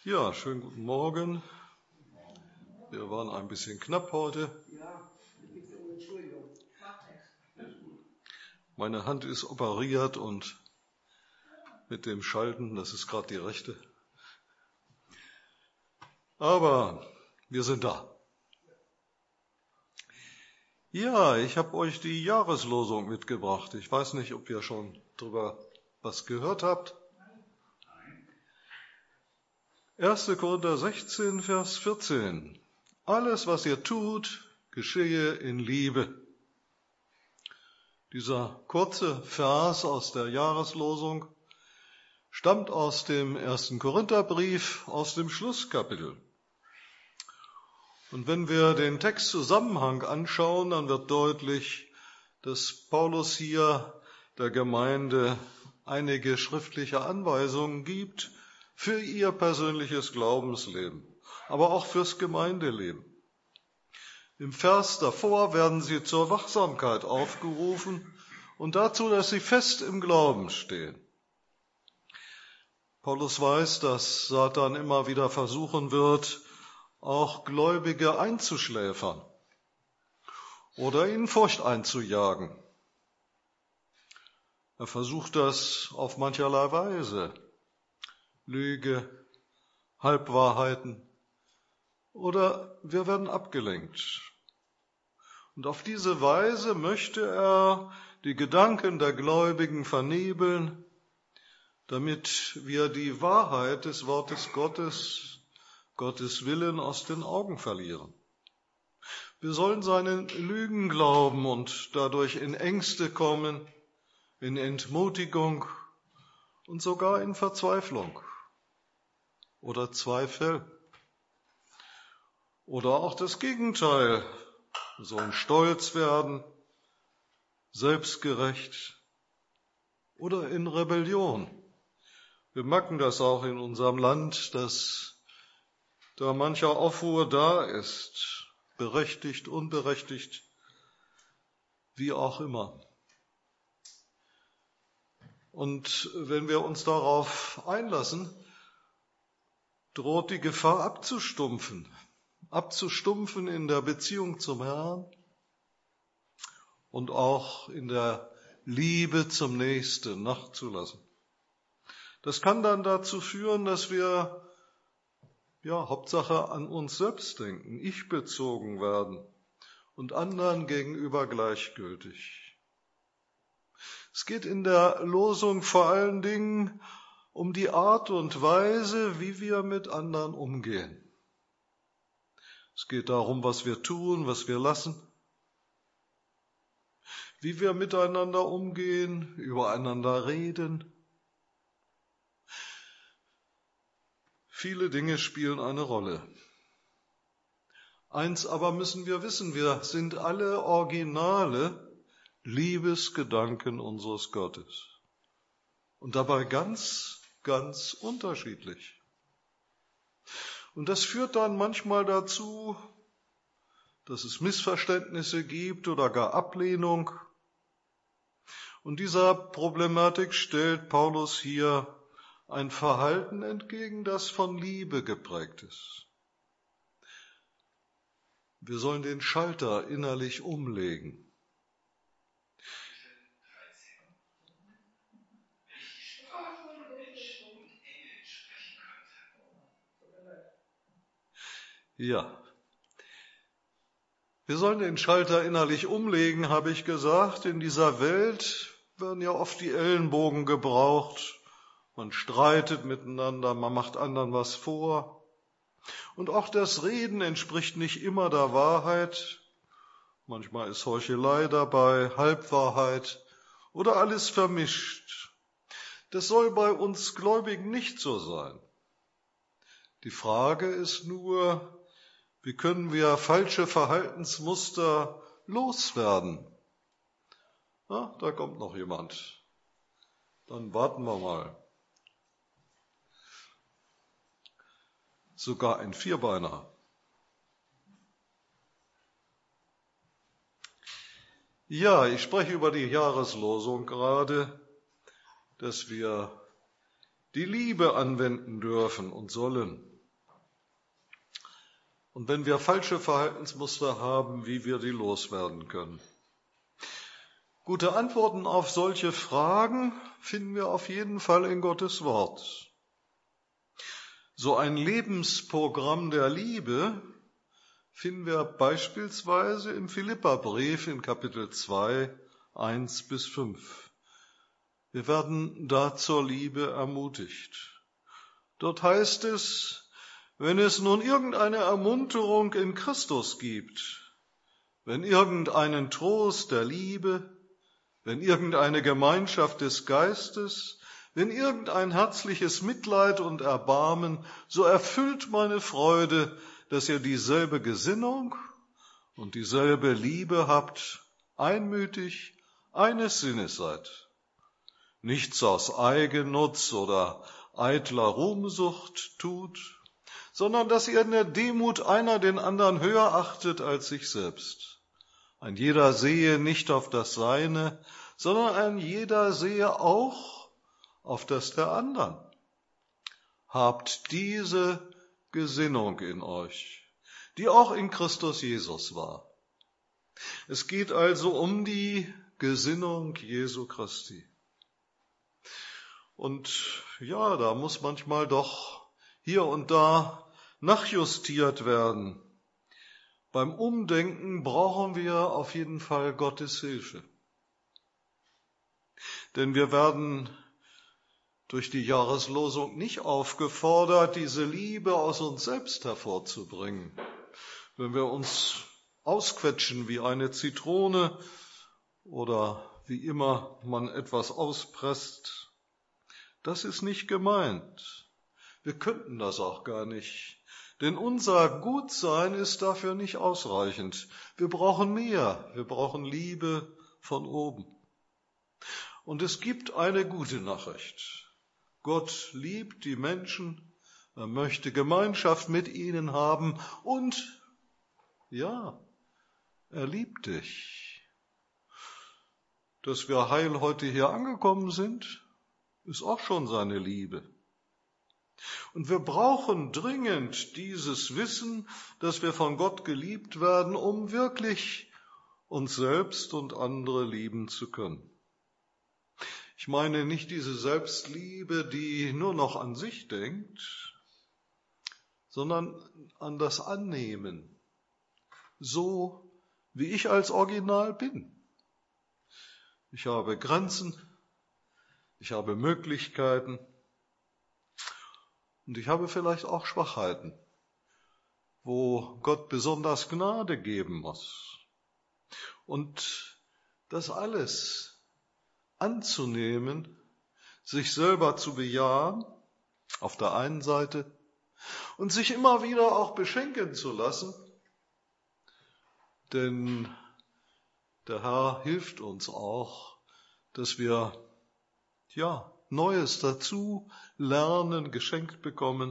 Ja, schönen guten Morgen. Wir waren ein bisschen knapp heute. Ja, da gibt es eine Entschuldigung. Meine Hand ist operiert und mit dem Schalten, das ist gerade die rechte. Aber wir sind da. Ja, ich habe euch die Jahreslosung mitgebracht. Ich weiß nicht, ob ihr schon drüber was gehört habt. 1. Korinther 16, Vers 14. Alles, was ihr tut, geschehe in Liebe. Dieser kurze Vers aus der Jahreslosung stammt aus dem 1. Korintherbrief, aus dem Schlusskapitel. Und wenn wir den Textzusammenhang anschauen, dann wird deutlich, dass Paulus hier der Gemeinde einige schriftliche Anweisungen gibt für ihr persönliches Glaubensleben, aber auch fürs Gemeindeleben. Im Vers davor werden sie zur Wachsamkeit aufgerufen und dazu, dass sie fest im Glauben stehen. Paulus weiß, dass Satan immer wieder versuchen wird, auch Gläubige einzuschläfern oder ihnen Furcht einzujagen. Er versucht das auf mancherlei Weise. Lüge, Halbwahrheiten oder wir werden abgelenkt. Und auf diese Weise möchte er die Gedanken der Gläubigen vernebeln, damit wir die Wahrheit des Wortes Gottes, Gottes Willen aus den Augen verlieren. Wir sollen seinen Lügen glauben und dadurch in Ängste kommen, in Entmutigung und sogar in Verzweiflung oder Zweifel. Oder auch das Gegenteil. Wir sollen stolz werden, selbstgerecht oder in Rebellion. Wir merken das auch in unserem Land, dass da mancher Aufruhr da ist, berechtigt, unberechtigt, wie auch immer. Und wenn wir uns darauf einlassen, droht die Gefahr abzustumpfen in der Beziehung zum Herrn und auch in der Liebe zum Nächsten nachzulassen. Das kann dann dazu führen, dass wir Hauptsache an uns selbst denken, ich-bezogen werden und anderen gegenüber gleichgültig. Es geht in der Losung vor allen Dingen um die Art und Weise, wie wir mit anderen umgehen. Es geht darum, was wir tun, was wir lassen, wie wir miteinander umgehen, übereinander reden. Viele Dinge spielen eine Rolle. Eins aber müssen wir wissen, wir sind alle originale Liebesgedanken unseres Gottes. Und dabei ganz, ganz unterschiedlich. Und das führt dann manchmal dazu, dass es Missverständnisse gibt oder gar Ablehnung. Und dieser Problematik stellt Paulus hier ein Verhalten entgegen, das von Liebe geprägt ist. Wir sollen den Schalter innerlich umlegen. Ja, wir sollen den Schalter innerlich umlegen, habe ich gesagt. In dieser Welt werden ja oft die Ellenbogen gebraucht. Man streitet miteinander, man macht anderen was vor. Und auch das Reden entspricht nicht immer der Wahrheit. Manchmal ist Heuchelei dabei, Halbwahrheit oder alles vermischt. Das soll bei uns Gläubigen nicht so sein. Die Frage ist nur, wie können wir falsche Verhaltensmuster loswerden? Na, da kommt noch jemand. Dann warten wir mal. Sogar ein Vierbeiner. Ja, ich spreche über die Jahreslosung gerade, dass wir die Liebe anwenden dürfen und sollen. Und wenn wir falsche Verhaltensmuster haben, wie wir die loswerden können. Gute Antworten auf solche Fragen finden wir auf jeden Fall in Gottes Wort. So ein Lebensprogramm der Liebe finden wir beispielsweise im Philipperbrief in Kapitel 2, 1-5. Wir werden da zur Liebe ermutigt. Dort heißt es, wenn es nun irgendeine Ermunterung in Christus gibt, wenn irgendeinen Trost der Liebe, wenn irgendeine Gemeinschaft des Geistes, wenn irgendein herzliches Mitleid und Erbarmen, so erfüllt meine Freude, dass ihr dieselbe Gesinnung und dieselbe Liebe habt, einmütig eines Sinnes seid. Nichts aus Eigennutz oder eitler Ruhmsucht tut, sondern dass ihr in der Demut einer den anderen höher achtet als sich selbst. Ein jeder sehe nicht auf das Seine, sondern ein jeder sehe auch auf das der anderen. Habt diese Gesinnung in euch, die auch in Christus Jesus war. Es geht also um die Gesinnung Jesu Christi. Und ja, da muss manchmal doch hier und da nachjustiert werden. Beim Umdenken brauchen wir auf jeden Fall Gottes Hilfe. Denn wir werden durch die Jahreslosung nicht aufgefordert, diese Liebe aus uns selbst hervorzubringen. Wenn wir uns ausquetschen wie eine Zitrone oder wie immer man etwas auspresst, das ist nicht gemeint. Wir könnten das auch gar nicht. Denn unser Gutsein ist dafür nicht ausreichend. Wir brauchen mehr. Wir brauchen Liebe von oben. Und es gibt eine gute Nachricht. Gott liebt die Menschen. Er möchte Gemeinschaft mit ihnen haben. Und ja, er liebt dich. Dass wir heil heute hier angekommen sind, ist auch schon seine Liebe. Und wir brauchen dringend dieses Wissen, dass wir von Gott geliebt werden, um wirklich uns selbst und andere lieben zu können. Ich meine nicht diese Selbstliebe, die nur noch an sich denkt, sondern an das Annehmen, so wie ich als Original bin. Ich habe Grenzen, ich habe Möglichkeiten, und ich habe vielleicht auch Schwachheiten, wo Gott besonders Gnade geben muss. Und das alles anzunehmen, sich selber zu bejahen, auf der einen Seite, und sich immer wieder auch beschenken zu lassen, denn der Herr hilft uns auch, dass wir, Neues dazu lernen, geschenkt bekommen,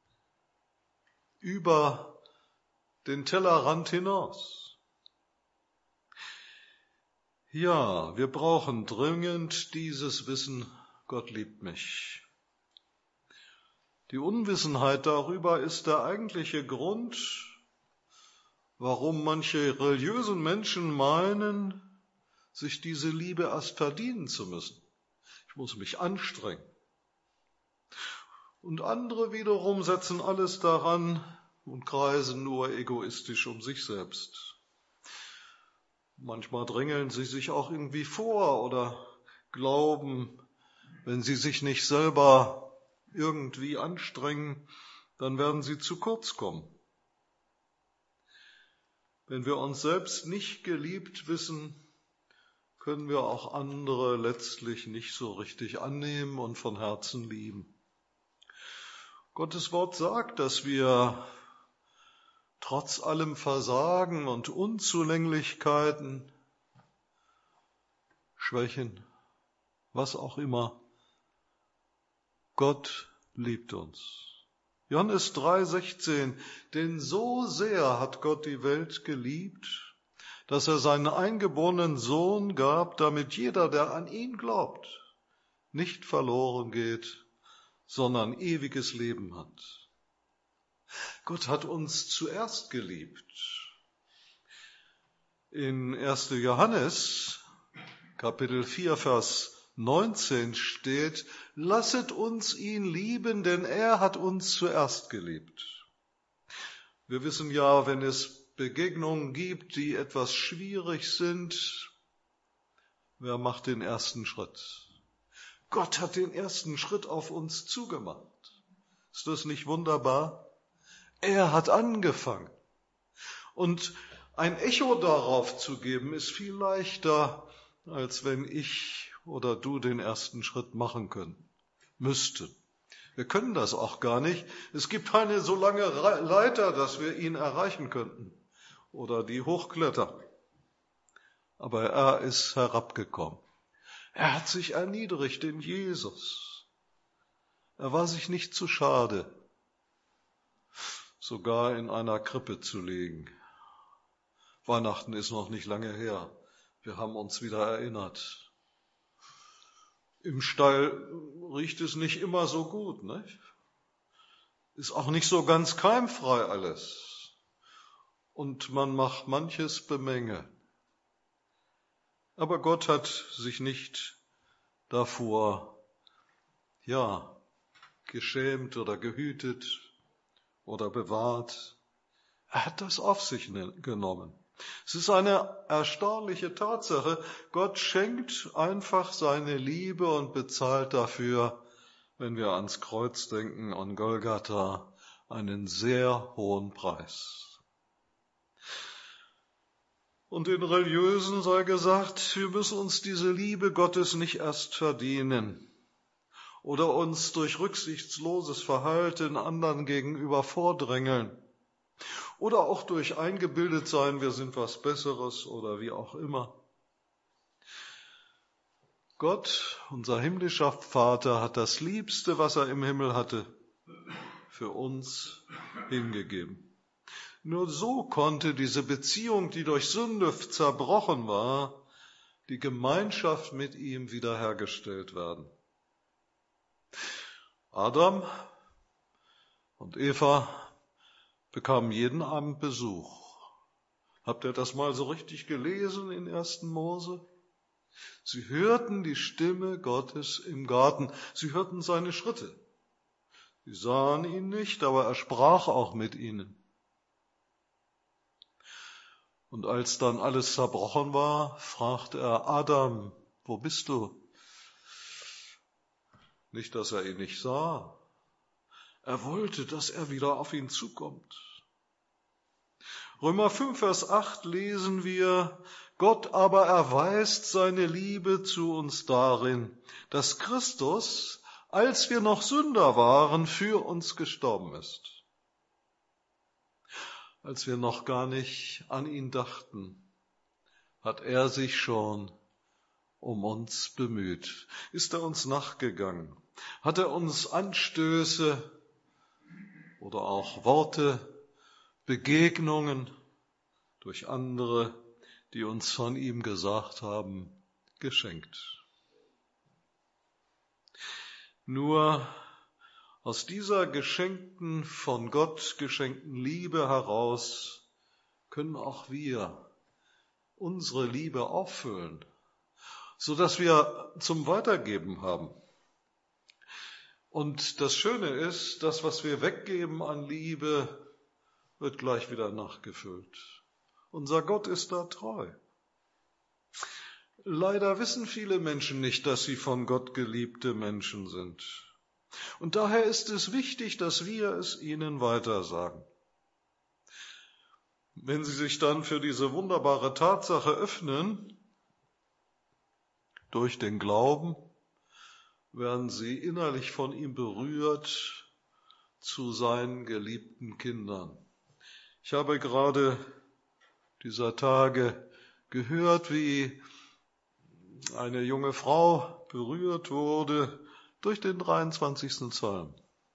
über den Tellerrand hinaus. Ja, wir brauchen dringend dieses Wissen, Gott liebt mich. Die Unwissenheit darüber ist der eigentliche Grund, warum manche religiösen Menschen meinen, sich diese Liebe erst verdienen zu müssen. Ich muss mich anstrengen. Und andere wiederum setzen alles daran und kreisen nur egoistisch um sich selbst. Manchmal drängeln sie sich auch irgendwie vor oder glauben, wenn sie sich nicht selber irgendwie anstrengen, dann werden sie zu kurz kommen. Wenn wir uns selbst nicht geliebt wissen, können wir auch andere letztlich nicht so richtig annehmen und von Herzen lieben. Gottes Wort sagt, dass wir trotz allem Versagen und Unzulänglichkeiten, Schwächen, was auch immer, Gott liebt uns. Johannes 3,16, denn so sehr hat Gott die Welt geliebt, dass er seinen eingeborenen Sohn gab, damit jeder, der an ihn glaubt, nicht verloren geht, sondern ewiges Leben hat. Gott hat uns zuerst geliebt. In 1. Johannes, Kapitel 4, Vers 19 steht, lasset uns ihn lieben, denn er hat uns zuerst geliebt. Wir wissen ja, wenn es Begegnungen gibt, die etwas schwierig sind, wer macht den ersten Schritt? Gott hat den ersten Schritt auf uns zugemacht. Ist das nicht wunderbar? Er hat angefangen. Und ein Echo darauf zu geben, ist viel leichter, als wenn ich oder du den ersten Schritt machen müssten. Wir können das auch gar nicht. Es gibt keine so lange Leiter, dass wir ihn erreichen könnten oder die hochklettern. Aber er ist herabgekommen. Er hat sich erniedrigt in Jesus. Er war sich nicht zu schade, sogar in einer Krippe zu liegen. Weihnachten ist noch nicht lange her. Wir haben uns wieder erinnert. Im Stall riecht es nicht immer so gut, nicht? Ist auch nicht so ganz keimfrei alles. Und man macht manches bemängeln. Aber Gott hat sich nicht davor, geschämt oder gehütet oder bewahrt. Er hat das auf sich genommen. Es ist eine erstaunliche Tatsache. Gott schenkt einfach seine Liebe und bezahlt dafür, wenn wir ans Kreuz denken, an Golgatha, einen sehr hohen Preis. Und den Religiösen sei gesagt, wir müssen uns diese Liebe Gottes nicht erst verdienen oder uns durch rücksichtsloses Verhalten anderen gegenüber vordrängeln oder auch durch eingebildet sein, wir sind was Besseres oder wie auch immer. Gott, unser himmlischer Vater, hat das Liebste, was er im Himmel hatte, für uns hingegeben. Nur so konnte diese Beziehung, die durch Sünde zerbrochen war, die Gemeinschaft mit ihm wiederhergestellt werden. Adam und Eva bekamen jeden Abend Besuch. Habt ihr das mal so richtig gelesen in 1. Mose? Sie hörten die Stimme Gottes im Garten. Sie hörten seine Schritte. Sie sahen ihn nicht, aber er sprach auch mit ihnen. Und als dann alles zerbrochen war, fragte er, Adam, wo bist du? Nicht, dass er ihn nicht sah. Er wollte, dass er wieder auf ihn zukommt. Römer 5, Vers 8 lesen wir, Gott aber erweist seine Liebe zu uns darin, dass Christus, als wir noch Sünder waren, für uns gestorben ist. Als wir noch gar nicht an ihn dachten, hat er sich schon um uns bemüht. Ist er uns nachgegangen? Hat er uns Anstöße oder auch Worte, Begegnungen durch andere, die uns von ihm gesagt haben, geschenkt? Nur aus dieser geschenkten, von Gott geschenkten Liebe heraus können auch wir unsere Liebe auffüllen, sodass wir zum Weitergeben haben. Und das Schöne ist, das, was wir weggeben an Liebe, wird gleich wieder nachgefüllt. Unser Gott ist da treu. Leider wissen viele Menschen nicht, dass sie von Gott geliebte Menschen sind. Und daher ist es wichtig, dass wir es ihnen weitersagen. Wenn sie sich dann für diese wunderbare Tatsache öffnen, durch den Glauben, werden sie innerlich von ihm berührt zu seinen geliebten Kindern. Ich habe gerade dieser Tage gehört, wie eine junge Frau berührt wurde durch den 23. Psalm.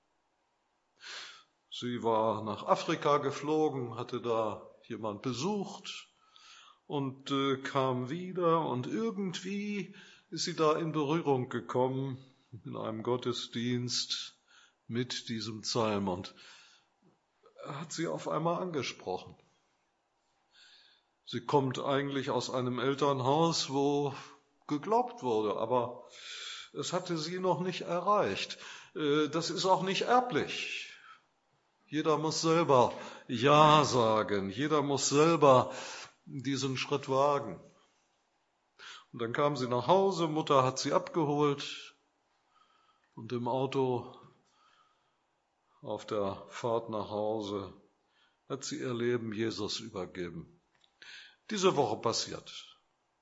Sie war nach Afrika geflogen, hatte da jemand besucht und kam wieder und irgendwie ist sie da in Berührung gekommen in einem Gottesdienst mit diesem Psalm. Und hat sie auf einmal angesprochen. Sie kommt eigentlich aus einem Elternhaus, wo geglaubt wurde, aber es hatte sie noch nicht erreicht. Das ist auch nicht erblich. Jeder muss selber Ja sagen. Jeder muss selber diesen Schritt wagen. Und dann kam sie nach Hause, Mutter hat sie abgeholt und im Auto auf der Fahrt nach Hause hat sie ihr Leben Jesus übergeben. Diese Woche passiert.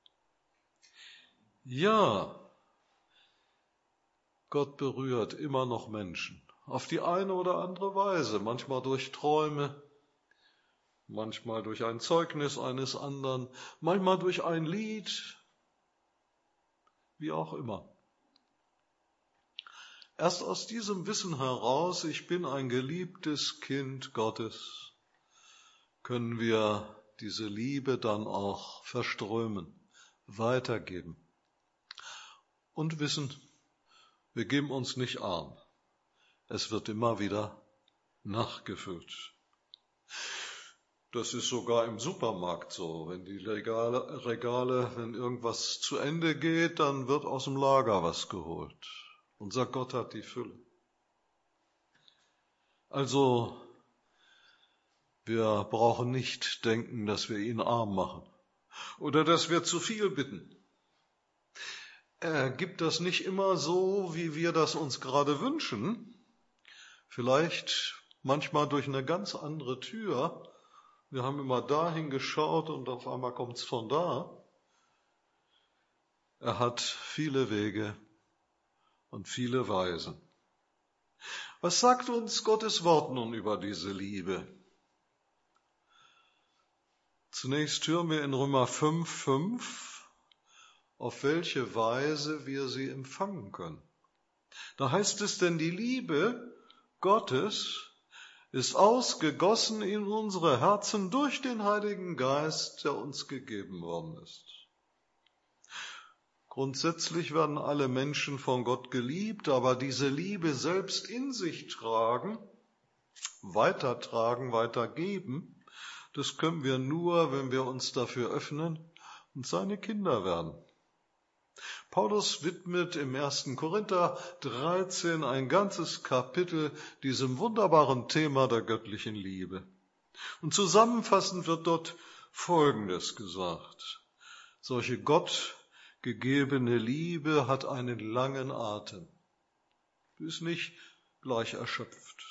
Ja, Gott berührt immer noch Menschen. Auf die eine oder andere Weise. Manchmal durch Träume, manchmal durch ein Zeugnis eines anderen, manchmal durch ein Lied, wie auch immer. Erst aus diesem Wissen heraus, ich bin ein geliebtes Kind Gottes, können wir diese Liebe dann auch verströmen, weitergeben und wissen, wir geben uns nicht arm. Es wird immer wieder nachgefüllt. Das ist sogar im Supermarkt so. Wenn die Regale, wenn irgendwas zu Ende geht, dann wird aus dem Lager was geholt. Unser Gott hat die Fülle. Also, wir brauchen nicht denken, dass wir ihn arm machen oder dass wir zu viel bitten. Er gibt das nicht immer so, wie wir das uns gerade wünschen. Vielleicht manchmal durch eine ganz andere Tür. Wir haben immer dahin geschaut und auf einmal kommt es von da. Er hat viele Wege und viele Weisen. Was sagt uns Gottes Wort nun über diese Liebe? Zunächst hören wir in Römer 5,5, auf welche Weise wir sie empfangen können. Da heißt es, denn die Liebe Gottes ist ausgegossen in unsere Herzen durch den Heiligen Geist, der uns gegeben worden ist. Grundsätzlich werden alle Menschen von Gott geliebt, aber diese Liebe selbst in sich tragen, weitertragen, weitergeben, das können wir nur, wenn wir uns dafür öffnen und seine Kinder werden. Paulus widmet im 1. Korinther 13 ein ganzes Kapitel diesem wunderbaren Thema der göttlichen Liebe. Und zusammenfassend wird dort Folgendes gesagt. Solche gottgegebene Liebe hat einen langen Atem. Sie ist nicht gleich erschöpft.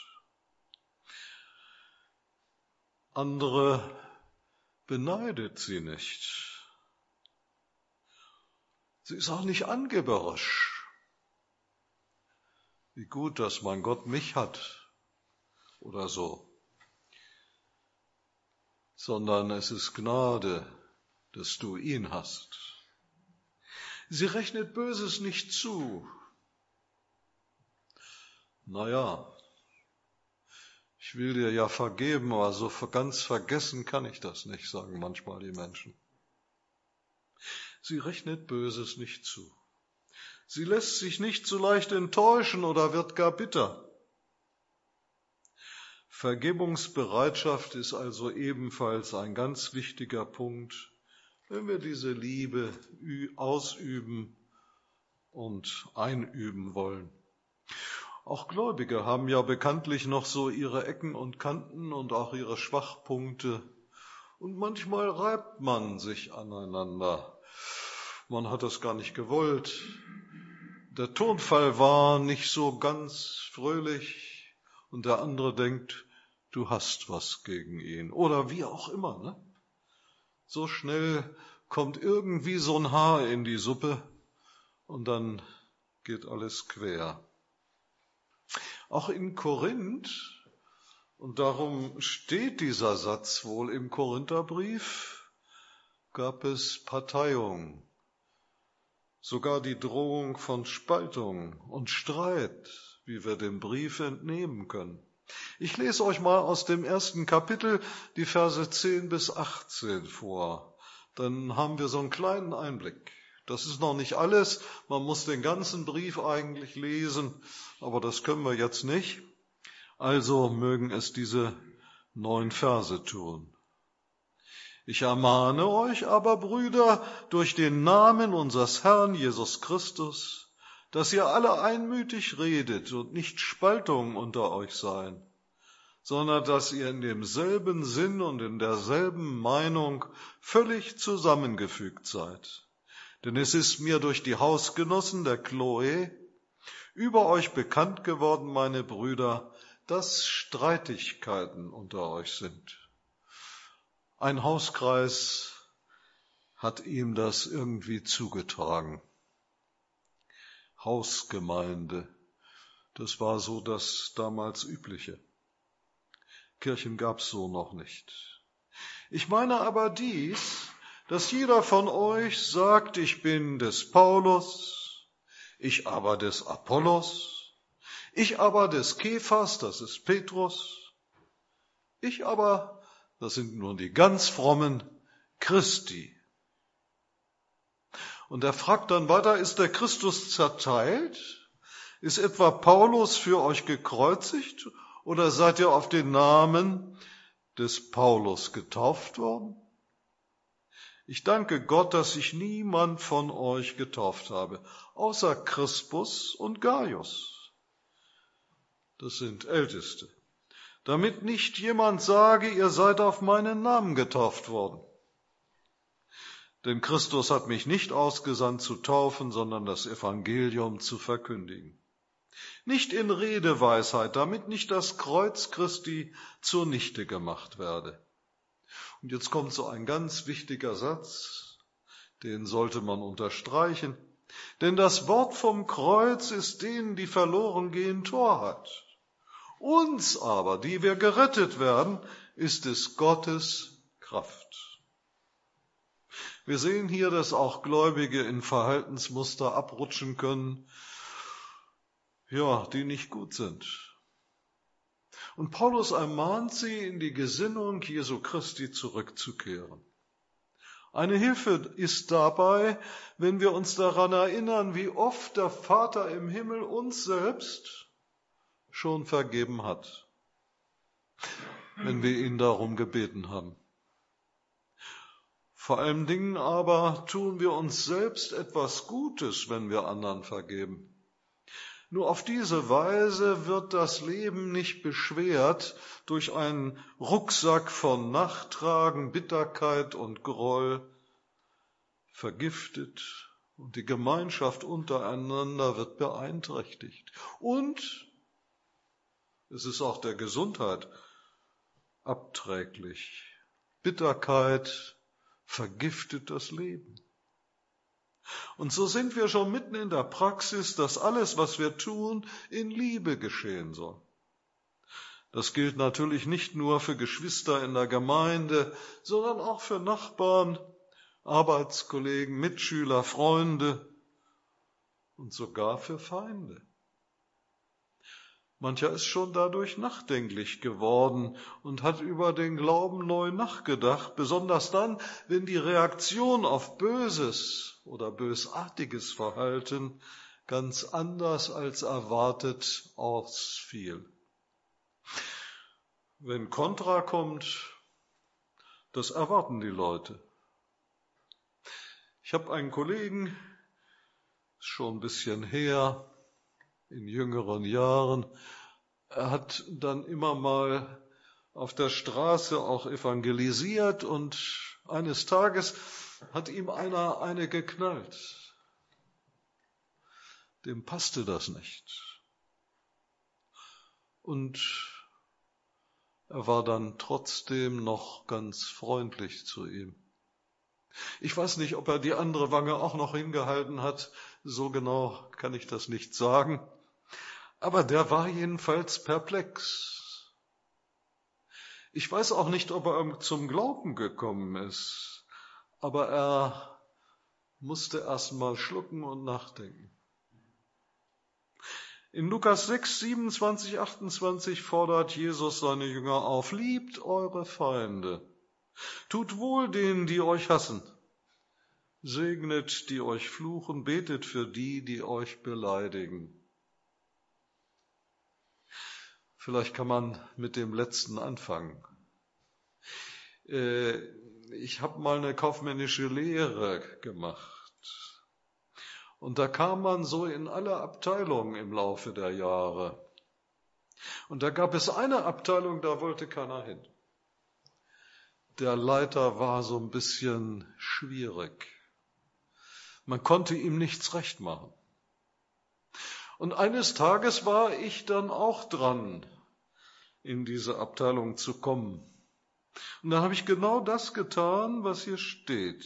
Andere beneidet sie nicht. Sie ist auch nicht angeberisch. Wie gut, dass mein Gott mich hat oder so. Sondern es ist Gnade, dass du ihn hast. Sie rechnet Böses nicht zu. Naja, ich will dir ja vergeben, aber so ganz vergessen kann ich das nicht, sagen manchmal die Menschen. Sie rechnet Böses nicht zu. Sie lässt sich nicht so leicht enttäuschen oder wird gar bitter. Vergebungsbereitschaft ist also ebenfalls ein ganz wichtiger Punkt, wenn wir diese Liebe ausüben und einüben wollen. Auch Gläubige haben ja bekanntlich noch so ihre Ecken und Kanten und auch ihre Schwachpunkte. Und manchmal reibt man sich aneinander. Man hat das gar nicht gewollt. Der Tonfall war nicht so ganz fröhlich und der andere denkt, du hast was gegen ihn. Oder wie auch immer, ne? So schnell kommt irgendwie so ein Haar in die Suppe und dann geht alles quer. Auch in Korinth, und darum steht dieser Satz wohl im Korintherbrief, gab es Parteiung, sogar die Drohung von Spaltung und Streit, wie wir dem Brief entnehmen können. Ich lese euch mal aus dem 1. Kapitel die Verse 10 bis 18 vor. Dann haben wir so einen kleinen Einblick. Das ist noch nicht alles. Man muss den ganzen Brief eigentlich lesen, aber das können wir jetzt nicht. Also mögen es diese 9 Verse tun. Ich ermahne euch aber, Brüder, durch den Namen unseres Herrn Jesus Christus, dass ihr alle einmütig redet und nicht Spaltungen unter euch seien, sondern dass ihr in demselben Sinn und in derselben Meinung völlig zusammengefügt seid. Denn es ist mir durch die Hausgenossen der Chloe über euch bekannt geworden, meine Brüder, dass Streitigkeiten unter euch sind. Ein Hauskreis hat ihm das irgendwie zugetragen. Hausgemeinde, das war so das damals Übliche. Kirchen gab's so noch nicht. Ich meine aber dies, dass jeder von euch sagt, ich bin des Paulus, ich aber des Apollos, ich aber des Kephas, das ist Petrus, ich aber, das sind nun die ganz frommen, Christi. Und er fragt dann weiter, ist der Christus zerteilt? Ist etwa Paulus für euch gekreuzigt oder seid ihr auf den Namen des Paulus getauft worden? Ich danke Gott, dass ich niemand von euch getauft habe, außer Crispus und Gaius. Das sind Älteste. Damit nicht jemand sage, ihr seid auf meinen Namen getauft worden. Denn Christus hat mich nicht ausgesandt zu taufen, sondern das Evangelium zu verkündigen. Nicht in Redeweisheit, damit nicht das Kreuz Christi zunichte gemacht werde. Und jetzt kommt so ein ganz wichtiger Satz, den sollte man unterstreichen. Denn das Wort vom Kreuz ist denen, die verloren gehen, Torheit. Uns aber, die wir gerettet werden, ist es Gottes Kraft. Wir sehen hier, dass auch Gläubige in Verhaltensmuster abrutschen können, die nicht gut sind. Und Paulus ermahnt sie, in die Gesinnung Jesu Christi zurückzukehren. Eine Hilfe ist dabei, wenn wir uns daran erinnern, wie oft der Vater im Himmel uns selbst schon vergeben hat, wenn wir ihn darum gebeten haben. Vor allen Dingen aber tun wir uns selbst etwas Gutes, wenn wir anderen vergeben. Nur auf diese Weise wird das Leben nicht beschwert durch einen Rucksack von Nachtragen, Bitterkeit und Groll, vergiftet, und die Gemeinschaft untereinander wird beeinträchtigt. Und es ist auch der Gesundheit abträglich. Bitterkeit vergiftet das Leben. Und so sind wir schon mitten in der Praxis, dass alles, was wir tun, in Liebe geschehen soll. Das gilt natürlich nicht nur für Geschwister in der Gemeinde, sondern auch für Nachbarn, Arbeitskollegen, Mitschüler, Freunde und sogar für Feinde. Mancher ist schon dadurch nachdenklich geworden und hat über den Glauben neu nachgedacht, besonders dann, wenn die Reaktion auf böses oder bösartiges Verhalten ganz anders als erwartet ausfiel. Wenn Kontra kommt, das erwarten die Leute. Ich habe einen Kollegen, schon ein bisschen her, in jüngeren Jahren, er hat dann immer mal auf der Straße auch evangelisiert und eines Tages hat ihm einer eine geknallt. Dem passte das nicht. Und er war dann trotzdem noch ganz freundlich zu ihm. Ich weiß nicht, ob er die andere Wange auch noch hingehalten hat, so genau kann ich das nicht sagen. Aber der war jedenfalls perplex. Ich weiß auch nicht, ob er zum Glauben gekommen ist, aber er musste erst mal schlucken und nachdenken. In Lukas 6, 27, 28 fordert Jesus seine Jünger auf: Liebt eure Feinde, tut wohl denen, die euch hassen, segnet, die euch fluchen, betet für die, die euch beleidigen. Vielleicht kann man mit dem letzten anfangen. Ich habe mal eine kaufmännische Lehre gemacht. Und da kam man so in alle Abteilungen im Laufe der Jahre. Und da gab es eine Abteilung, da wollte keiner hin. Der Leiter war so ein bisschen schwierig. Man konnte ihm nichts recht machen. Und eines Tages war ich dann auch dran, in diese Abteilung zu kommen. Und dann habe ich genau das getan, was hier steht.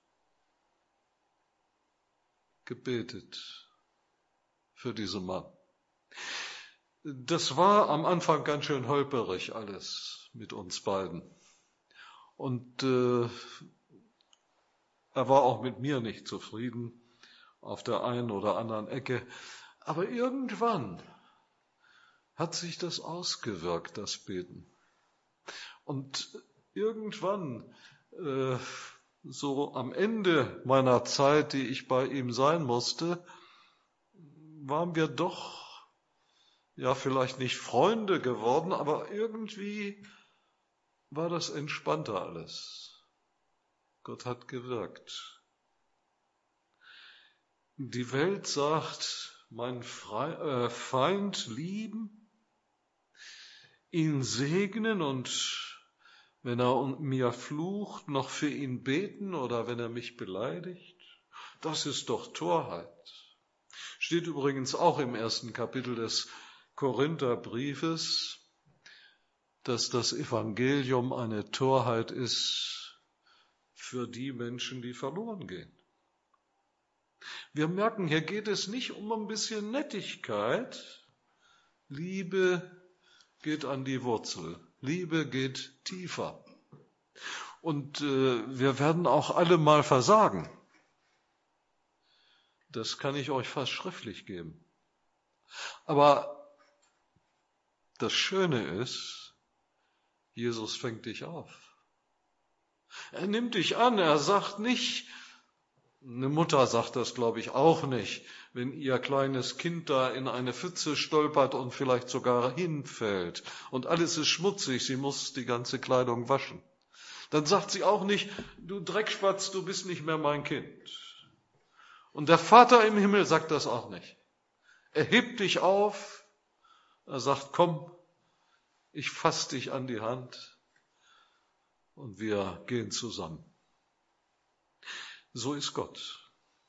Gebetet für diesen Mann. Das war am Anfang ganz schön holperig alles mit uns beiden. Und er war auch mit mir nicht zufrieden auf der einen oder anderen Ecke. Aber irgendwann hat sich das ausgewirkt, das Beten. Und irgendwann, so am Ende meiner Zeit, die ich bei ihm sein musste, waren wir doch, ja vielleicht nicht Freunde geworden, aber irgendwie war das entspannter alles. Gott hat gewirkt. Die Welt sagt, meinen Feind lieben, ihn segnen und wenn er mir flucht, noch für ihn beten oder wenn er mich beleidigt. Das ist doch Torheit. Steht übrigens auch im 1. Kapitel des Korintherbriefes, dass das Evangelium eine Torheit ist für die Menschen, die verloren gehen. Wir merken, hier geht es nicht um ein bisschen Nettigkeit. Liebe geht an die Wurzel. Liebe geht tiefer. Und wir werden auch alle mal versagen. Das kann ich euch fast schriftlich geben. Aber das Schöne ist, Jesus fängt dich auf. Er nimmt dich an, er sagt nicht, eine Mutter sagt das, glaube ich, auch nicht, wenn ihr kleines Kind da in eine Pfütze stolpert und vielleicht sogar hinfällt und alles ist schmutzig, sie muss die ganze Kleidung waschen. Dann sagt sie auch nicht, du Dreckspatz, du bist nicht mehr mein Kind. Und der Vater im Himmel sagt das auch nicht. Er hebt dich auf, er sagt, komm, ich fass dich an die Hand und wir gehen zusammen. So ist Gott.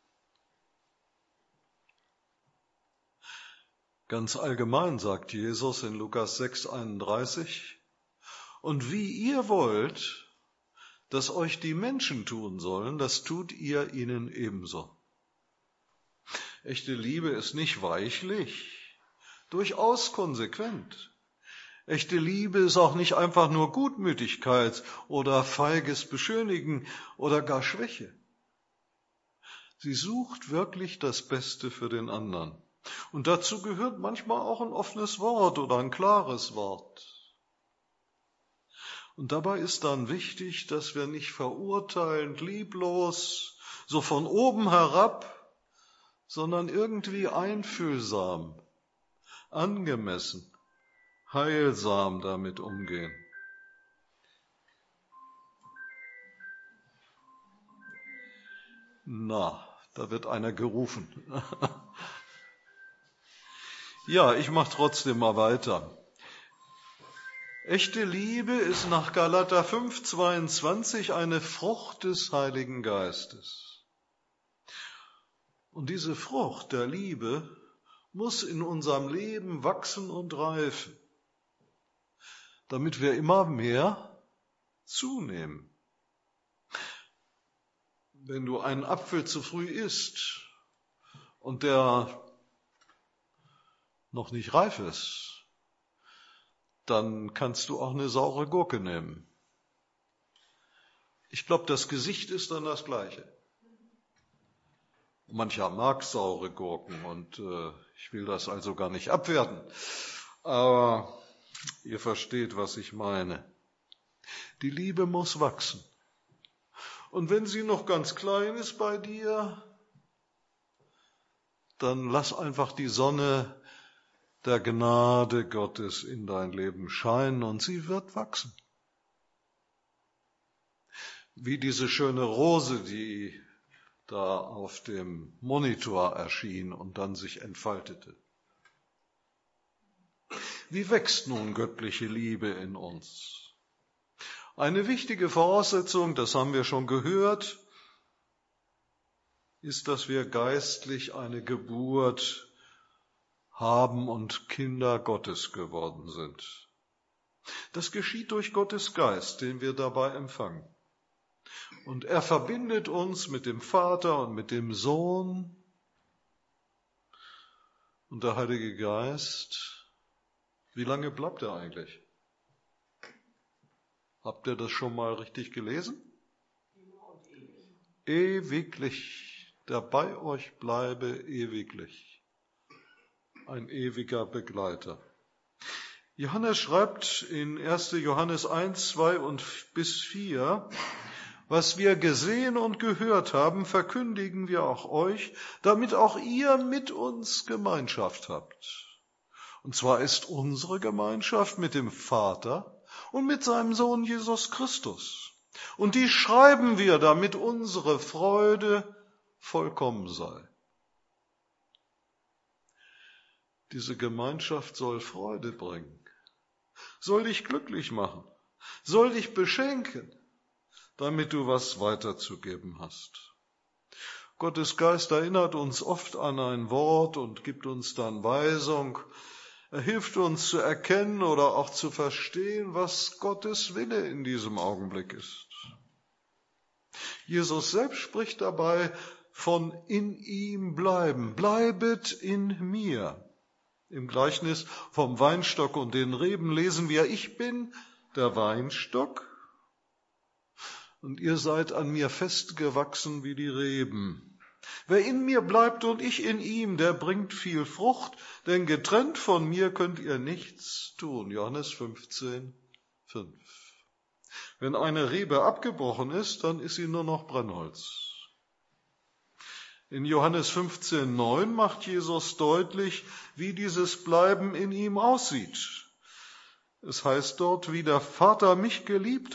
Ganz allgemein sagt Jesus in Lukas 6,31, und wie ihr wollt, dass euch die Menschen tun sollen, das tut ihr ihnen ebenso. Echte Liebe ist nicht weichlich, durchaus konsequent. Echte Liebe ist auch nicht einfach nur Gutmütigkeit oder feiges Beschönigen oder gar Schwäche. Sie sucht wirklich das Beste für den anderen. Und dazu gehört manchmal auch ein offenes Wort oder ein klares Wort. Und dabei ist dann wichtig, dass wir nicht verurteilend, lieblos, so von oben herab, sondern irgendwie einfühlsam, angemessen, heilsam damit umgehen. Na, da wird einer gerufen. Ja, ich mache trotzdem mal weiter. Echte Liebe ist nach Galater 5,22 eine Frucht des Heiligen Geistes. Und diese Frucht der Liebe muss in unserem Leben wachsen und reifen, damit wir immer mehr zunehmen. Wenn du einen Apfel zu früh isst und der noch nicht reif ist, dann kannst du auch eine saure Gurke nehmen. Ich glaube, das Gesicht ist dann das Gleiche. Mancher mag saure Gurken und ich will das also gar nicht abwerten, aber ihr versteht, was ich meine. Die Liebe muss wachsen. Und wenn sie noch ganz klein ist bei dir, dann lass einfach die Sonne der Gnade Gottes in dein Leben scheinen und sie wird wachsen. wie diese schöne Rose, die da auf dem Monitor erschien und dann sich entfaltete. Wie wächst nun göttliche Liebe in uns? Eine wichtige Voraussetzung, das haben wir schon gehört, ist, dass wir geistlich eine Geburt haben und Kinder Gottes geworden sind. Das geschieht durch Gottes Geist, den wir dabei empfangen. Und er verbindet uns mit dem Vater und mit dem Sohn. Und der Heilige Geist, wie lange bleibt er eigentlich? Habt ihr das schon mal richtig gelesen? Ewiglich, der bei euch bleibe ewiglich. Ein ewiger Begleiter. Johannes schreibt in 1. Johannes 1, 2 und bis 4, was wir gesehen und gehört haben, verkündigen wir auch euch, damit auch ihr mit uns Gemeinschaft habt. Und zwar ist unsere Gemeinschaft mit dem Vater und mit seinem Sohn Jesus Christus. Und die schreiben wir, damit unsere Freude vollkommen sei. Diese Gemeinschaft soll Freude bringen, soll dich glücklich machen, soll dich beschenken, damit du was weiterzugeben hast. Gottes Geist erinnert uns oft an ein Wort und gibt uns dann Weisung. Er hilft uns zu erkennen oder auch zu verstehen, was Gottes Wille in diesem Augenblick ist. Jesus selbst spricht dabei von in ihm bleiben. Bleibet in mir. Im Gleichnis vom Weinstock und den Reben lesen wir, ich bin der Weinstock und ihr seid an mir festgewachsen wie die Reben. Wer in mir bleibt und ich in ihm, der bringt viel Frucht, denn getrennt von mir könnt ihr nichts tun. Johannes 15, 5. Wenn eine Rebe abgebrochen ist, dann ist sie nur noch Brennholz. In Johannes 15, 9 macht Jesus deutlich, wie dieses Bleiben in ihm aussieht. Es heißt dort, wie der Vater mich geliebt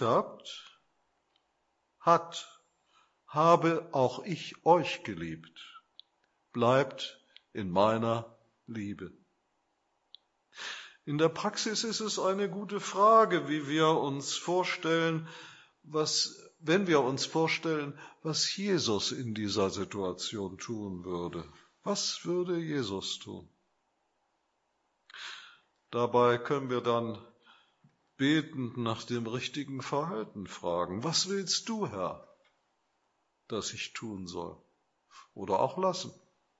habe auch ich euch geliebt. Bleibt in meiner Liebe. In der Praxis ist es eine gute Frage, wie wir uns vorstellen, wenn wir uns vorstellen, was Jesus in dieser Situation tun würde. Was würde Jesus tun? Dabei können wir dann betend nach dem richtigen Verhalten fragen. Was willst du, Herr, dass ich tun soll? Oder auch lassen.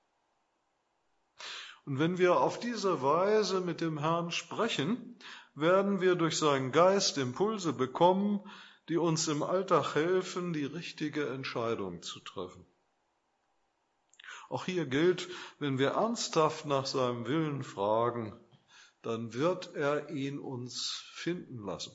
Und wenn wir auf diese Weise mit dem Herrn sprechen, werden wir durch seinen Geist Impulse bekommen, die uns im Alltag helfen, die richtige Entscheidung zu treffen. Auch hier gilt, wenn wir ernsthaft nach seinem Willen fragen, dann wird er ihn uns finden lassen.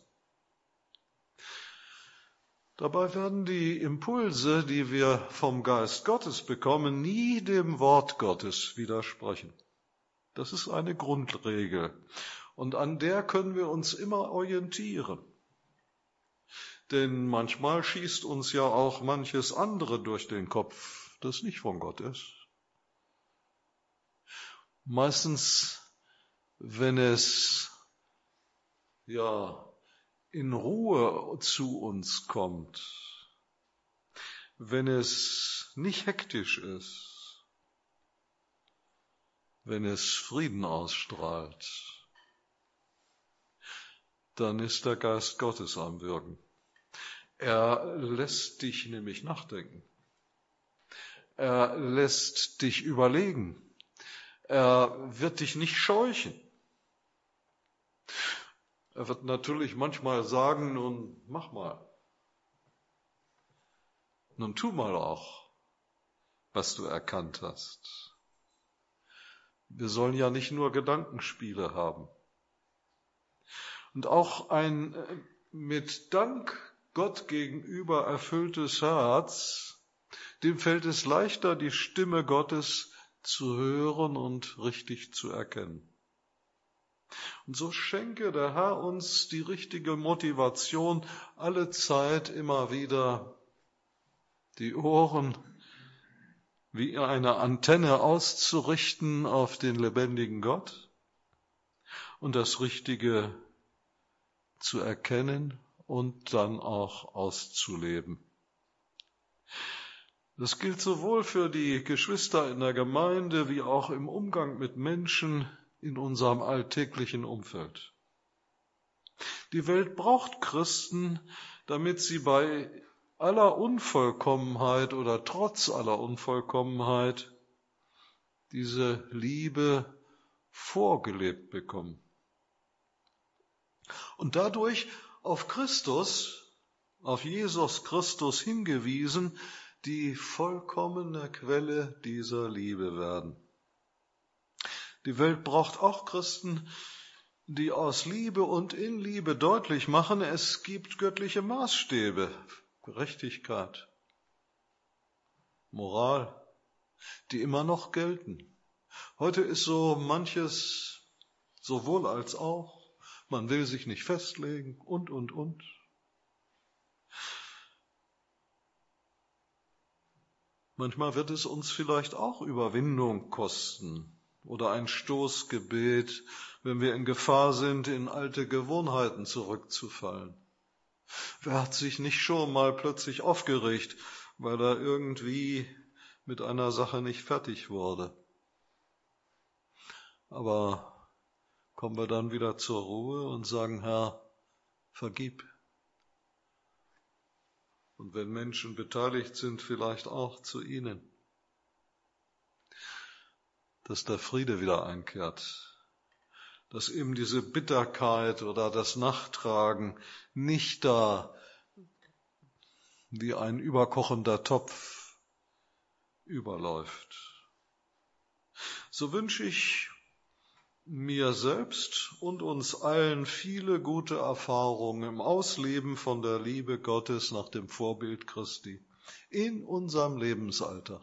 Dabei werden die Impulse, die wir vom Geist Gottes bekommen, nie dem Wort Gottes widersprechen. Das ist eine Grundregel und an der können wir uns immer orientieren. Denn manchmal schießt uns ja auch manches andere durch den Kopf, das nicht von Gott ist. Meistens, wenn es in Ruhe zu uns kommt, wenn es nicht hektisch ist, wenn es Frieden ausstrahlt, dann ist der Geist Gottes am Wirken. Er lässt dich nämlich nachdenken. Er lässt dich überlegen. Er wird dich nicht scheuchen. Er wird natürlich manchmal sagen, nun mach mal. Nun tu mal auch, was du erkannt hast. Wir sollen ja nicht nur Gedankenspiele haben. Und auch ein mit Dank Gott gegenüber erfülltes Herz, dem fällt es leichter, die Stimme Gottes zu hören und richtig zu erkennen. Und so schenke der Herr uns die richtige Motivation, alle Zeit immer wieder die Ohren wie eine Antenne auszurichten auf den lebendigen Gott und das Richtige zu erkennen und dann auch auszuleben. Das gilt sowohl für die Geschwister in der Gemeinde wie auch im Umgang mit Menschen in unserem alltäglichen Umfeld. Die Welt braucht Christen, damit sie bei aller Unvollkommenheit oder trotz aller Unvollkommenheit diese Liebe vorgelebt bekommen. Und dadurch auf Christus, auf Jesus Christus hingewiesen, die vollkommene Quelle dieser Liebe werden. Die Welt braucht auch Christen, die aus Liebe und in Liebe deutlich machen, es gibt göttliche Maßstäbe, Gerechtigkeit, Moral, die immer noch gelten. Heute ist so manches sowohl als auch, man will sich nicht festlegen und. Manchmal wird es uns vielleicht auch Überwindung kosten oder ein Stoßgebet, wenn wir in Gefahr sind, in alte Gewohnheiten zurückzufallen. Wer hat sich nicht schon mal plötzlich aufgeregt, weil er irgendwie mit einer Sache nicht fertig wurde? Aber kommen wir dann wieder zur Ruhe und sagen, Herr, vergib. Und wenn Menschen beteiligt sind, vielleicht auch zu ihnen, dass der Friede wieder einkehrt, dass eben diese Bitterkeit oder das Nachtragen nicht da wie ein überkochender Topf überläuft. So wünsche ich mir selbst und uns allen viele gute Erfahrungen im Ausleben von der Liebe Gottes nach dem Vorbild Christi in unserem Lebensalltag.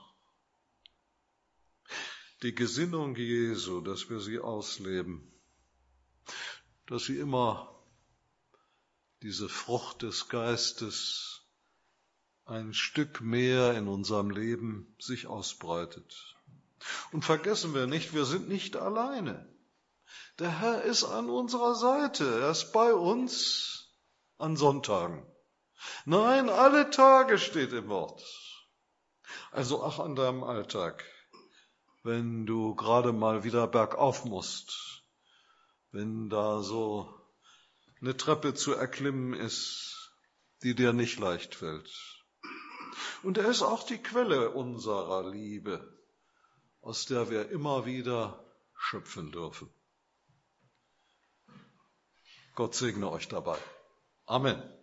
Die Gesinnung Jesu, dass wir sie ausleben, dass sie immer diese Frucht des Geistes ein Stück mehr in unserem Leben sich ausbreitet. Und vergessen wir nicht, wir sind nicht alleine. Der Herr ist an unserer Seite, er ist bei uns an Sonntagen. Nein, alle Tage steht im Wort. Also auch an deinem Alltag, wenn du gerade mal wieder bergauf musst, wenn da so eine Treppe zu erklimmen ist, die dir nicht leicht fällt. Und er ist auch die Quelle unserer Liebe, aus der wir immer wieder schöpfen dürfen. Gott segne euch dabei. Amen.